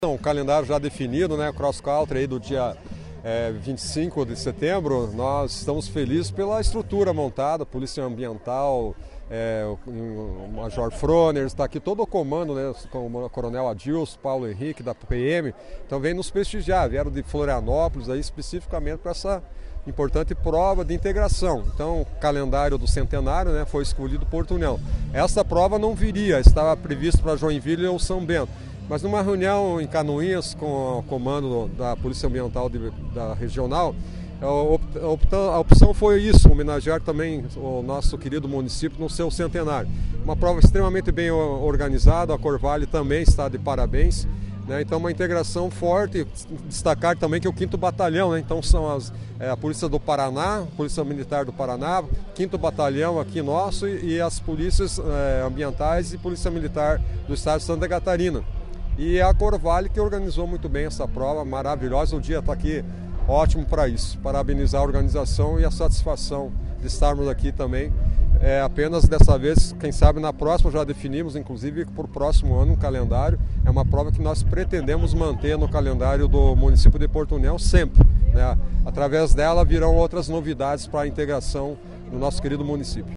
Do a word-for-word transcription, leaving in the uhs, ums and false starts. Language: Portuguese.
O calendário já definido, né? Cross Country aí do dia é, vinte e cinco de setembro. Nós estamos felizes pela estrutura montada, Polícia Ambiental, é, o Major Froner, está aqui todo o comando, né? Com o Coronel Adilson, Paulo Henrique da P M. Então vem nos prestigiar, vieram de Florianópolis aí especificamente para essa importante prova de integração. Então o calendário do centenário, né, foi escolhido Porto União. Essa prova não viria, estava previsto para Joinville ou São Bento. Mas numa reunião em Canoinhas com o comando da Polícia Ambiental de, da Regional, a opção foi isso, homenagear também o nosso querido município no seu centenário. Uma prova extremamente bem organizada, a Corvale também está de parabéns, né? Então uma integração forte, destacar também que o quinto Batalhão, né? Então são as, é, a Polícia do Paraná, a Polícia Militar do Paraná, quinto Batalhão aqui nosso e, e as polícias é, ambientais e Polícia Militar do Estado de Santa Catarina. E a Corvale que organizou muito bem essa prova, maravilhosa, o dia está aqui ótimo para isso. Parabenizar a organização e a satisfação de estarmos aqui também. É, apenas dessa vez, quem sabe na próxima já definimos, inclusive para o próximo ano, um calendário. É uma prova que nós pretendemos manter no calendário do município de Porto União sempre, né? Através dela virão outras novidades para a integração no nosso querido município.